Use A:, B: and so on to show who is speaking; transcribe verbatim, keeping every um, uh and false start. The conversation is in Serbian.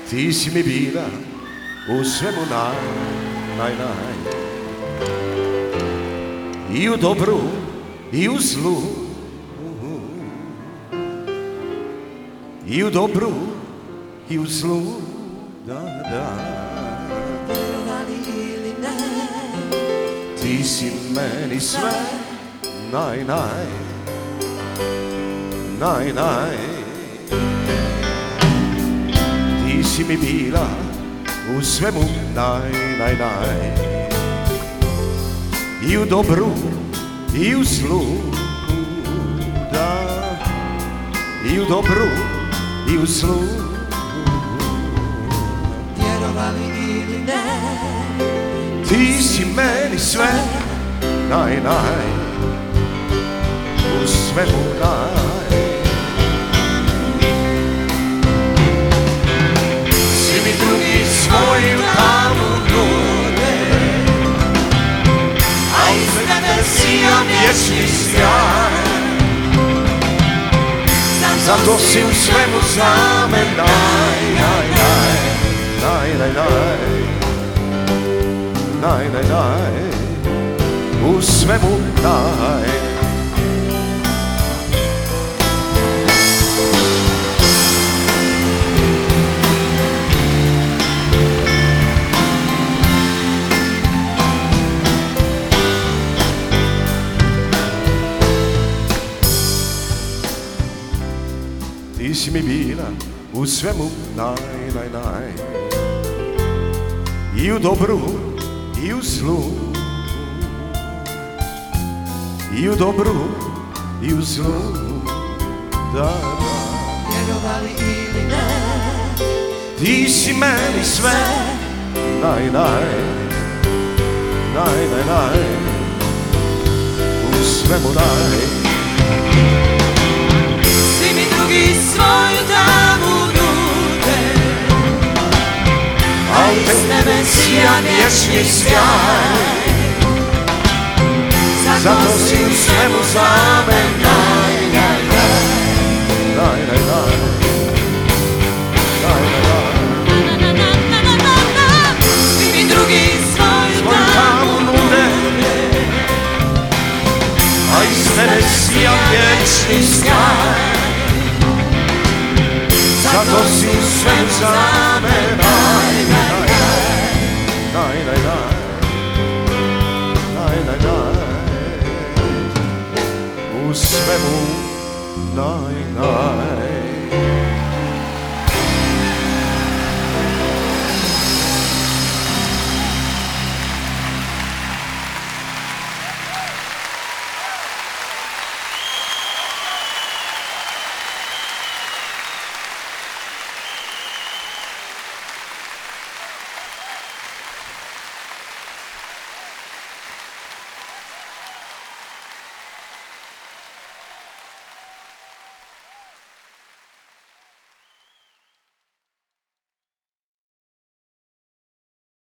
A: Ti si mi bila u svemu naj, naj, naj. I u dobru i u zlu, i u dobru i u zlu, da, da.
B: Vjerovali ili ne,
A: Ti si meni sve, naj, naj, naj, naj. Ti si mi bila u svemu naj, naj, naj. I u dobru i u zlu, da. I u dobru i u zlu.
B: vjerovali ili ne,
A: Ti si meni sve, naj, naj, u svemu naj. Svi mi drugi svoju tamu nude, a iz mene sija vječni sjaj. Zato si u svemu za me naj, naj, naj, naj, naj, naj, naj, naj, naj, u svemu naj. Ti si mi bila u svemu naj, naj, naj. I u dobru i u zlu, i u dobru i u zlu, da, da.
B: vjerovali ili ne,
A: Ti si meni sve, naj, naj, naj, naj, naj, u svemu naj.
B: svi mi drugi svoju tamu nude, a iz nebe sija vječni sjaj.
A: Zato si u svemu za me naj, naj, naj, naj, naj, naj, naj, naj, naj.
B: Svi mi drugi svoju tamu nude,
A: A iz mene sija vječni sjaj. Zato si u svemu za me naj, naj, naj, naj, naj, naj, naj, u svemu naj, naj.